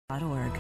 org.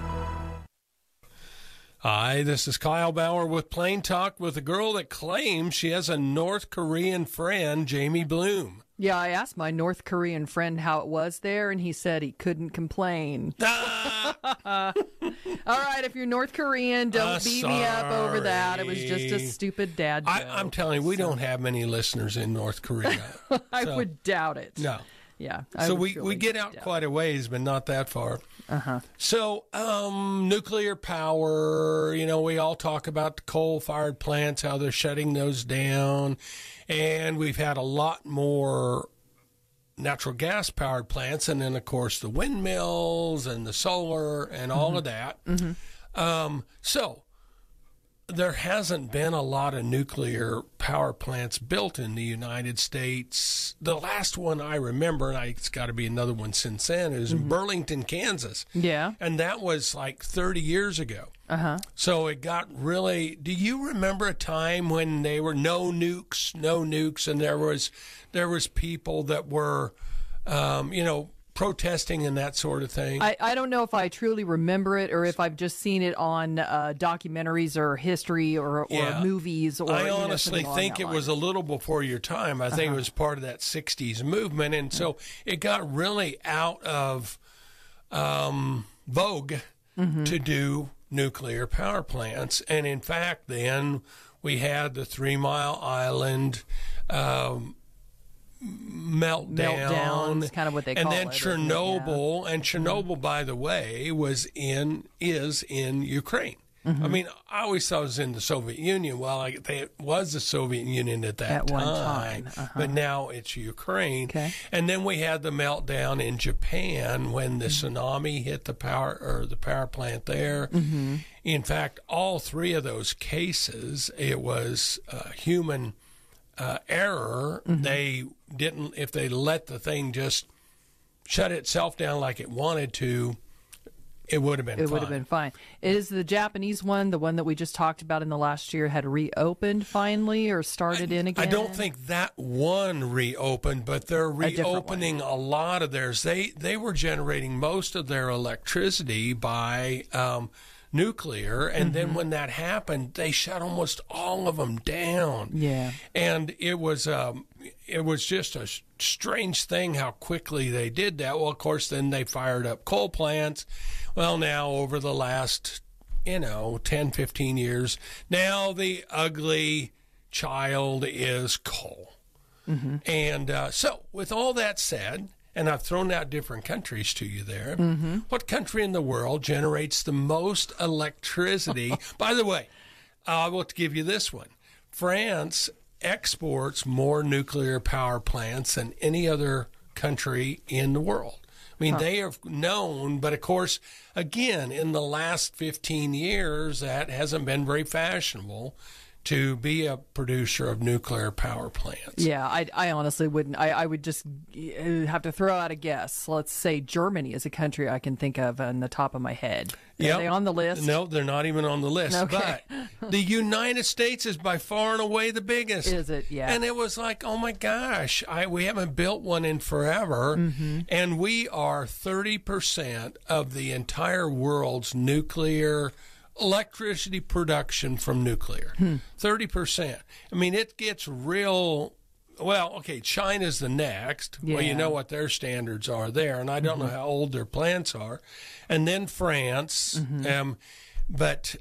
Hi, this is Kyle Bauer with Plain Talk with a girl that claims she has a North Korean friend, Jamie Bloom. Yeah, I asked my North Korean friend how it was there, and he said he couldn't complain. All right, if you're North Korean, don't beat me up over that. It was just a stupid dad joke. I'm telling you, we don't have many listeners in North Korea. I would doubt it. No. Yeah. So we get out quite a ways, but not that far. Uh-huh. So nuclear power, we all talk about the coal-fired plants, how they're shutting those down. And we've had a lot more natural gas-powered plants. And then, of course, the windmills and the solar and all of that. Mm-hmm. So there hasn't been a lot of nuclear power plants built in the United States. The last one I remember, and it's got to be another one since then, is Burlington, Kansas. Yeah. And that was like 30 years ago. Uh-huh. So it got really... Do you remember a time when they were no nukes, and there was people that were, protesting and that sort of thing? I don't know if I truly remember it or if I've just seen it on documentaries or history or movies. Or I honestly think it was a little before your time. I think it was part of that 60s movement. And so it got really out of vogue to do nuclear power plants. And in fact, then we had the 3 Mile Island meltdown, kind of what they call it. And then Chernobyl, and Chernobyl, by the way, is in Ukraine. I mean, I always thought it was in the Soviet Union. Well, it was the Soviet Union at that time, one time. But now it's Ukraine. Okay. And then we had the meltdown in Japan when the tsunami hit the power plant there. In fact, all 3 of those cases, it was human error. They didn't, if they let the thing just shut itself down like it wanted to, it would have been fine. It would have been fine. Is the Japanese one, the one that we just talked about in the last year, had reopened finally or started in again? I don't think that one reopened, but they're reopening a lot of theirs. They were generating most of their electricity by nuclear, and then when that happened, they shut almost all of them down. Yeah. And it was just a strange thing how quickly they did that. Well, of course, then they fired up coal plants. Well, now over the last, 10, 15 years, now the ugly child is coal. And so with all that said, and I've thrown out different countries to you there, what country in the world generates the most electricity? By the way, I will give you this one. France exports more nuclear power plants than any other country in the world. I mean, they are known, but of course, again, in the last 15 years, that hasn't been very fashionable to be a producer of nuclear power plants. Yeah, I honestly wouldn't. I would just have to throw out a guess. Let's say Germany is a country I can think of on the top of my head. Are they on the list? No, they're not even on the list. Okay. But the United States is by far and away the biggest. Is it? Yeah. And it was like, oh my gosh, we haven't built one in forever. And we are 30% of the entire world's nuclear electricity production from nuclear. 30%. I mean, it gets real. Well, okay, China's the next. Yeah. Well, you know what their standards are there, and I don't know how old their plants are. And then France. But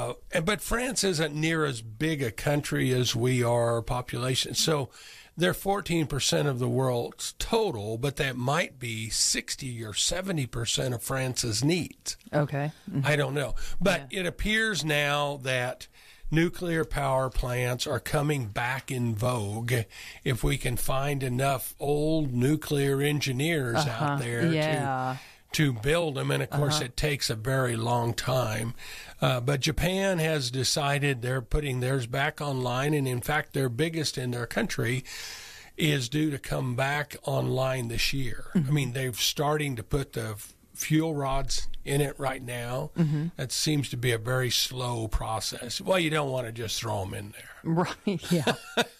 France isn't near as big a country as we are population. So they're 14% of the world's total, but that might be 60 or 70% of France's needs. Okay. I don't know. But it appears now that nuclear power plants are coming back in vogue if we can find enough old nuclear engineers out there to build them. And, of course, it takes a very long time. But Japan has decided they're putting theirs back online. And, in fact, their biggest in their country is due to come back online this year. I mean, they're starting to put the fuel rods in it right now. That seems to be a very slow process. Well, you don't want to just throw them in there. Right, yeah.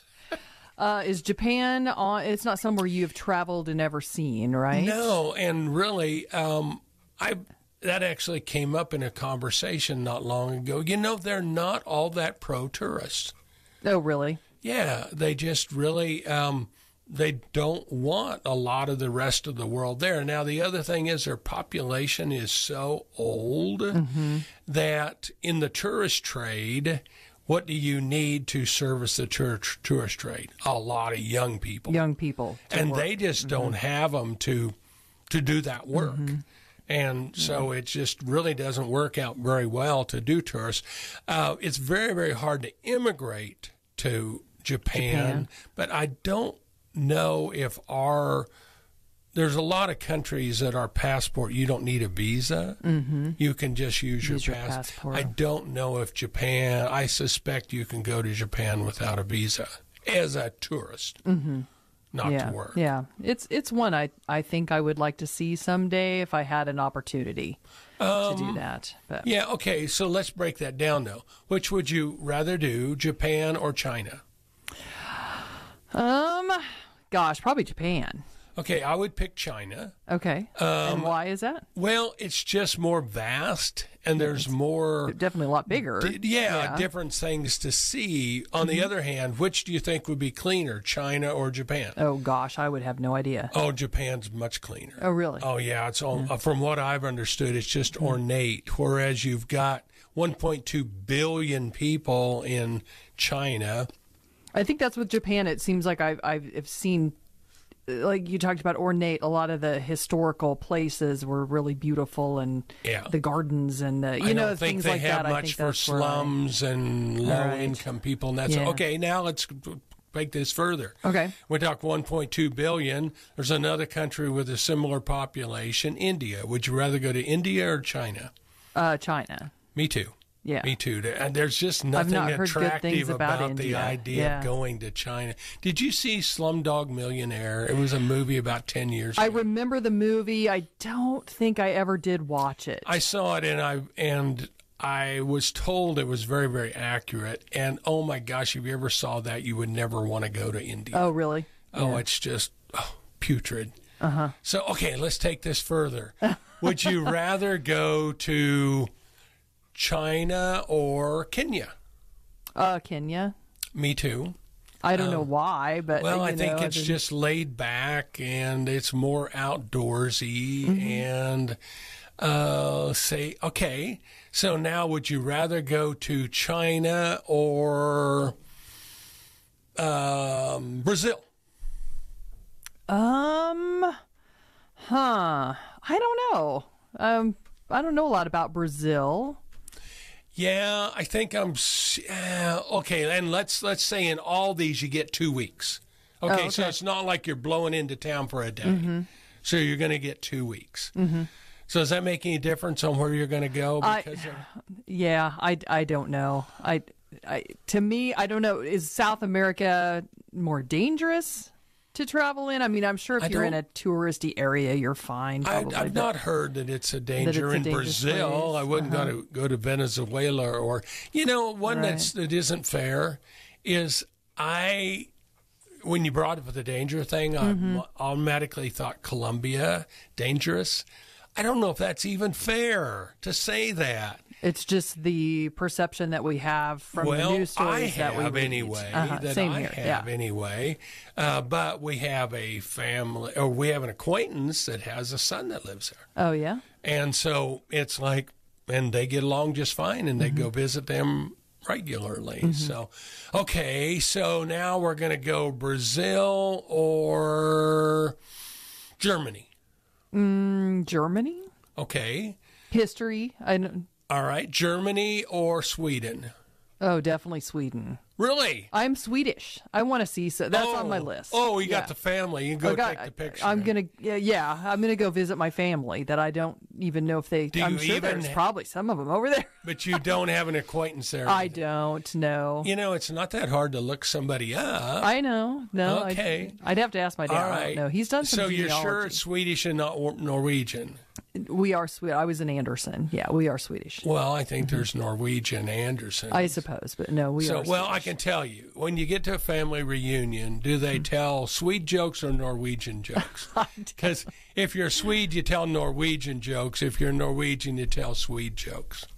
Is Japan it's not somewhere you've traveled and ever seen, right? No, and really, that actually came up in a conversation not long ago. They're not all that pro-tourist. Oh, really? Yeah, they just really they don't want a lot of the rest of the world there. Now, the other thing is their population is so old that in the tourist trade, what do you need to service the tourist trade? A lot of young people. Young people. And they just don't have them to do that work. And so it just really doesn't work out very well to do tourists. It's very, very hard to immigrate to Japan. But I don't know if there's a lot of countries that our passport, you don't need a visa. You can just use your passport. I don't know if Japan, I suspect you can go to Japan without a visa as a tourist, not to work. Yeah, it's one I think I would like to see someday if I had an opportunity to do that. But. Yeah, okay, so let's break that down, though. Which would you rather do, Japan or China? Gosh, probably Japan. Okay, I would pick China. Okay. And why is that? Well, it's just more vast, and there's more... Definitely a lot bigger. Different things to see. On the other hand, which do you think would be cleaner, China or Japan? Oh, gosh, I would have no idea. Oh, Japan's much cleaner. Oh, really? Oh, yeah. It's all, from what I've understood, it's just ornate, whereas you've got 1.2 billion people in China. I think that's with Japan. It seems like I've seen... Like you talked about ornate, a lot of the historical places were really beautiful, and the gardens and the, things like that. I don't think they have much for slums and low-income people, and that's okay. Now let's take this further. Okay, we talk 1.2 billion. There's another country with a similar population, India. Would you rather go to India or China? China. Me too. Yeah. Me too. And there's just nothing attractive about the idea of going to China. Did you see Slumdog Millionaire? It was a movie about 10 years ago. I remember the movie. I don't think I ever did watch it. I saw it, and I was told it was very, very accurate. And, oh, my gosh, if you ever saw that, you would never want to go to India. Oh, really? Oh, it's just putrid. So, okay, let's take this further. Would you rather go to China or Kenya? Kenya. Me too. I don't know why, but I think it's just laid back and it's more outdoorsy. And okay, so now would you rather go to China or Brazil? I don't know. I don't know a lot about Brazil. Yeah, I think I'm okay. And let's say in all these you get 2 weeks. Okay, so it's not like you're blowing into town for a day. So you're going to get 2 weeks. So does that make any difference on where you're going to go? I don't know. To me, I don't know. Is South America more dangerous to travel in? I mean, I'm sure if you're in a touristy area, you're fine. I've not heard that it's a danger in Brazil. I wouldn't go to Venezuela or, one that isn't fair is when you brought up the danger thing, I automatically thought Colombia, dangerous. I don't know if that's even fair to say that. It's just the perception that we have from the news stories that we read. Same here. Anyway. But we have a family, or we have an acquaintance that has a son that lives there. Oh, yeah? And so it's like, and they get along just fine, and they go visit them regularly. So, okay, so now we're going to go Brazil or Germany. Germany? Okay. History? All right, Germany or Sweden? Oh, definitely Sweden. Really? I'm Swedish. I want to see, so that's on my list. Oh, you got the family. You can go take the picture. I'm gonna go visit my family that I don't even know if they. I'm sure there's probably some of them over there. But you don't have an acquaintance there. I don't know. It's not that hard to look somebody up. I know. No. Okay. I'd have to ask my dad. All right. No, he's done some. So you're sure it's Swedish and not Norwegian? We are Swedish. I was in Anderson. Yeah, we are Swedish. Well, I think there's Norwegian Anderson. I suppose, but no, we are. Well, I can tell you, when you get to a family reunion, do they tell Swede jokes or Norwegian jokes? Because if you're Swede, you tell Norwegian jokes. If you're Norwegian, you tell Swede jokes.